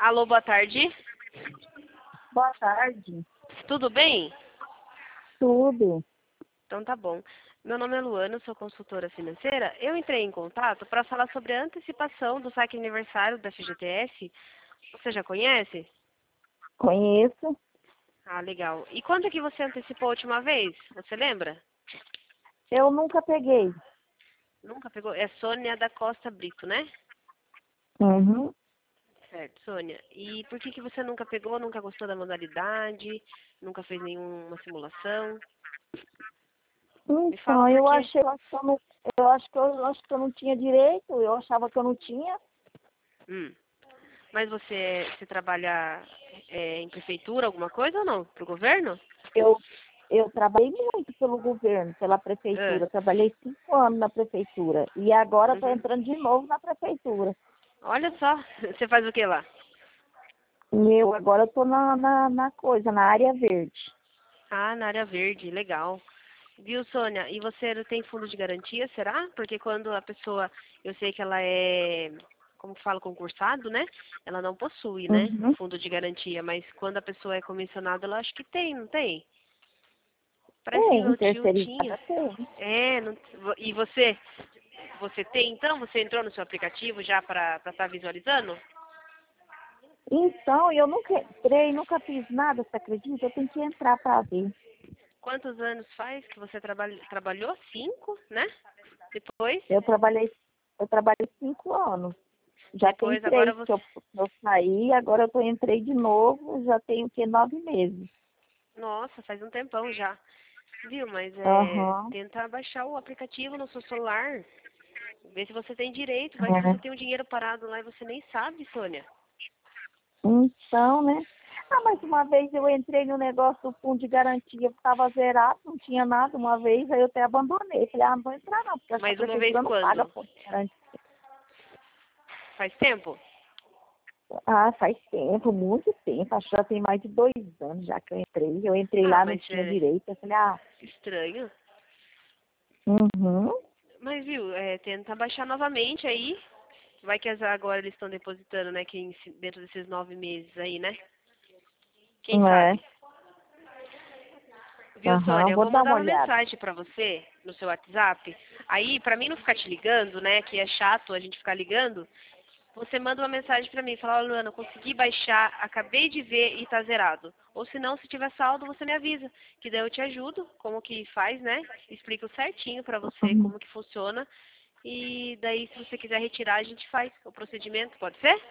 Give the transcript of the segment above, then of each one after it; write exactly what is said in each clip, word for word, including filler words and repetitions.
Alô, boa tarde. Boa tarde. Tudo bem? Tudo. Então tá bom. Meu nome é Luana, sou consultora financeira. Eu entrei em contato para falar sobre a antecipação do saque aniversário da F G T S. Você já conhece? Conheço. Ah, legal. E quando que você antecipou a última vez? Você lembra? Eu nunca peguei. Nunca pegou? É Sônia da Costa Brito, né? Uhum. Certo, Sônia. E por que que você nunca pegou, nunca gostou da modalidade, nunca fez nenhuma simulação? Me fala Então, por eu quê. achei, eu acho que eu não, eu acho que eu acho que eu não tinha direito, eu achava que eu não tinha. Hum. Mas você, você trabalha é, em prefeitura, alguma coisa ou não? Pro governo? Eu, eu trabalhei muito pelo governo, pela Ah, prefeitura. Eu trabalhei cinco anos na prefeitura. E agora estou uhum. entrando de novo na prefeitura. Olha só, você faz o que lá? E eu agora estou na, na, na coisa, na área verde. Ah, na área verde, legal. Viu, Sônia? E você tem fundo de garantia, será? Porque quando a pessoa, eu sei que ela é, como que fala, concursado, né? Ela não possui, né, Uhum. fundo de garantia, mas quando a pessoa é comissionada, ela acho que tem, não tem? Parece que Tem, meu tio tinha. terceirizada tem. É, não- e você? Você tem, então? Você entrou no seu aplicativo já para estar visualizando? Então, eu nunca entrei, nunca fiz nada, você acredita? Eu tenho que entrar para ver. Quantos anos faz que você trabalha, trabalhou? Cinco, né? Depois, Eu trabalhei, eu trabalhei cinco anos. Já tem depois agora três você... que eu, eu saí, agora eu tô, entrei de novo, já tenho que nove meses. Nossa, faz um tempão já. Viu, mas é... Aham. Tenta baixar o aplicativo no seu celular. Ver se você tem direito. Vai que você É. tem um dinheiro parado lá e você nem sabe, Sônia. Então, né? Ah, mas uma vez eu entrei no negócio do fundo de garantia, estava zerado, não tinha nada uma vez, aí eu até abandonei. Falei, ah, não vou entrar não, porque acho que a Mas uma vez prefeitura não paga quando? fundo de garantia. Faz tempo? Ah, faz tempo, muito tempo. Acho que já tem mais de dois anos já que eu entrei. Eu entrei Ah, lá, não mas tinha é direito. Eu falei, ah, estranho. uhum, Mas viu, é, tenta baixar novamente aí. Vai que as- agora eles estão depositando, né, que em ci- dentro desses nove meses aí, né? Quem é, sabe? Viu, aham, Sônia? Eu vou vou dar mandar uma uma olhada. mensagem pra você no seu WhatsApp. Aí, pra mim não ficar te ligando, né, que é chato a gente ficar ligando, você manda uma mensagem pra mim, fala, ó, Luana, consegui baixar, acabei de ver e tá zerado. Ou se não, se tiver saldo, você me avisa, que daí eu te ajudo, como que faz, né? Explico certinho pra você Uhum. como que funciona. E daí, se você quiser retirar, a gente faz o procedimento, pode ser?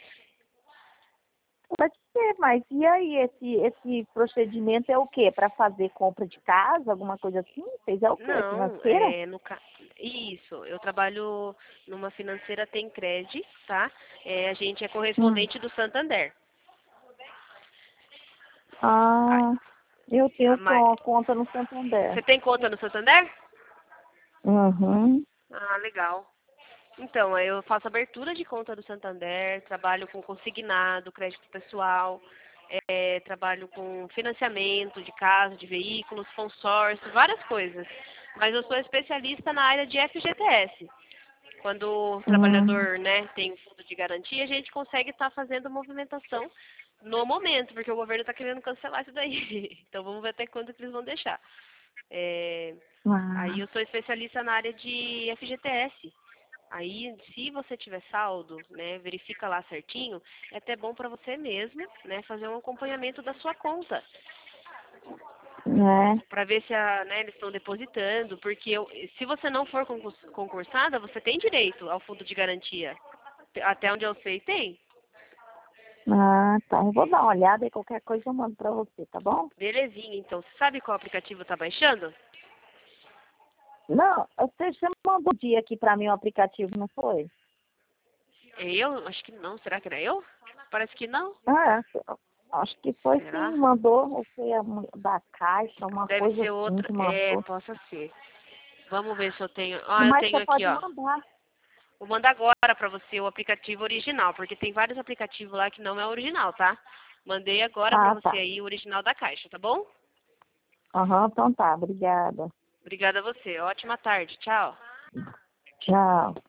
Pode ser, mas e aí, esse, esse procedimento é o quê? Para fazer compra de casa, alguma coisa assim? Vocês é o quê? Não, Financeira? é no ca... Isso, eu trabalho numa financeira Tem Cred, tá? É, a gente é Hum. correspondente do Santander. Ah, Ah, eu ah, tenho mas co- conta no Santander. você tem conta no Santander? Uhum. Ah, legal. Então, aí eu faço abertura de conta do Santander, trabalho com consignado, crédito pessoal, é, trabalho com financiamento de casa, de veículos, consórcio, várias coisas. Mas eu sou especialista na área de F G T S. Quando o Hum. trabalhador, né, tem um fundo de garantia, a gente consegue estar fazendo movimentação no momento, porque o governo está querendo cancelar isso daí. Então vamos ver até quando que eles vão deixar. É, aí Ah, eu sou especialista na área de F G T S. Aí, se você tiver saldo, né, verifica lá certinho, é até bom para você mesmo, né, fazer um acompanhamento da sua conta, né? para ver se a, né, eles estão depositando, porque eu- se você não for concurs- concursada, você tem direito ao fundo de garantia. Até onde eu sei, tem. Ah, tá. Eu vou dar uma olhada e qualquer coisa eu mando pra você, tá bom? Belezinha, então. Você sabe qual aplicativo está baixando? Não, você você mandou um dia aqui pra mim o aplicativo, não foi? É eu? Acho que não. Será que era eu? Parece que não. Ah, acho que foi sim, Será? mandou, você é da caixa, uma Deve coisa ser assim outra. que É, mandou. possa ser. Vamos ver se eu tenho. Ah, eu Mas tenho você aqui, pode ó. mandar. Vou mandar agora pra você o aplicativo original, porque tem vários aplicativos lá que não é original, tá? Mandei agora pra Ah, você tá. aí o original da caixa, tá bom? Aham, então tá, obrigada. Obrigada a você. Ótima tarde. Tchau. Tchau.